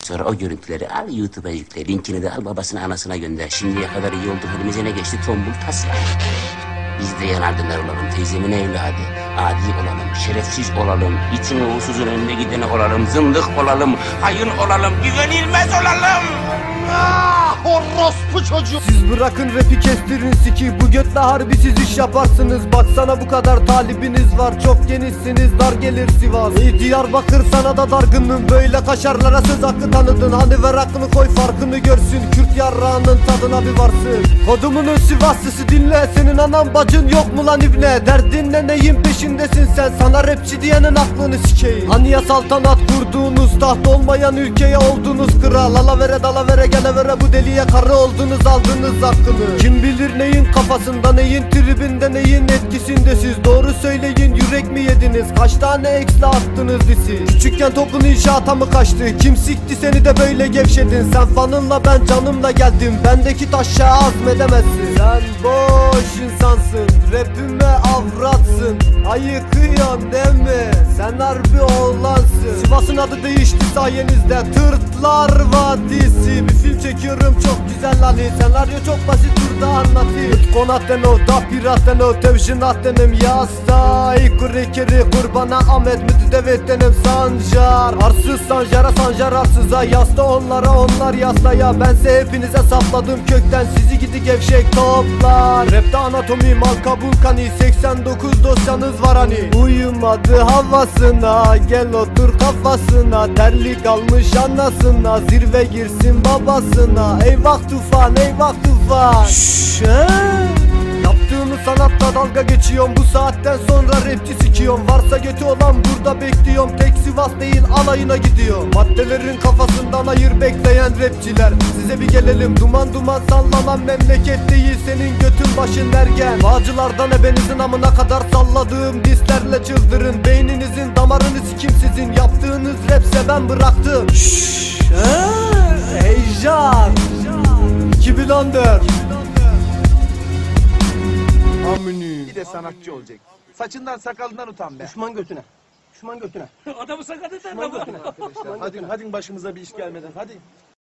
Sonra o görüntüleri al YouTube'a yükle. Linkini de al babasına anasına gönder. Şimdiye kadar iyi olduk, elimize ne geçti? Tombul tas yani. Biz de yanardınlar olalım, teyzemin evladı. Adi olalım, şerefsiz olalım, itin uğursuzun önüne gideni olalım, zındık olalım, hayın olalım, güvenilmez olalım. Ah, orospu çocuğu. Siz bırakın rapi kestirin siki, bu götle harbi siz iş yaparsınız. Baksana bu kadar talibiniz var, çok genişsiniz, dar gelir Sivas. Ey Diyarbakır sana da dargınım, böyle kaşarlara söz hakkı tanıdın. Hani ver aklını koy farkını görsün, Kürt yarrağının tadına bir varsın. Kodumunun Sivaslısı dinle, senin anan bacın yok mu lan ibne? Derdinle neyin peşindesin sen, sana rapçi diyenin aklını sikeyim. Hani ya saltanat kurduğunuz, taht olmayan ülkeye oldunuz kral. Alavere dalavere gelevere, bu deliye karı oldunuz, aldınız hakkını. Kim bilir neyin kafasında, neyin tribinde, neyin etkisinde siz. Doğru söyleyin, yürek mi yediniz, kaç tane eksle attınız disi. Küçükken toplun inşaata mı kaçtı, kim sikti seni de böyle gevşedin. Sen fanınla ben canımla geldim, bendeki taşa azmedemezsin. Sen boş insansın, rapime avratsın, ayıkıyorsun değil mi? Sen harbi oğlansın. Sivas'ın adı değişti sayenizde, Tırtlar Vadisi. Bir film çekiyorum çok güzel hani, senaryo çok basit, burada anlatayım. Konaten o da piraten o tevşinatenim yasta. İkuri kiri kurbana Ahmet mütüdevettenim sancar. Arsız sancara sancar arsıza, yasta onlara onlar yastaya. Bense hepinize sapladım kökten, sizi gidi gevşek toplar. Rapte anatomi mal kabul kani, 89 dosyanız var hani. Uyumadı havasına, gel otur kafasına. Terlik almış anasına, zirve girsin babasına. Eyvah tufan, eyvah tufan. Yaptığımı sanatta dalga geçiyorum, bu saatten sonra rapçi sikiyorum. Varsa götü olan burada bekliyorum, tek Sivas değil alayına gidiyor. Maddelerin kafasından hayır bekleyen rapçiler, size bir gelelim. Duman duman sallanan memleket değil, senin götün başın ergen. Bağcılardan ebenizin amına kadar salladığım dislerle çıldırın. Beyninizin damarını sikim sizin, yaptığınız rapse ben bıraktım. Heyecan 2014. Amini. Bir de sanatçı olacak. Saçından sakalından utan be. Düşman götüne. Düşman götüne. Adamı sakat eder Düşman götüne. Hadi başımıza bir iş gelmeden hadi.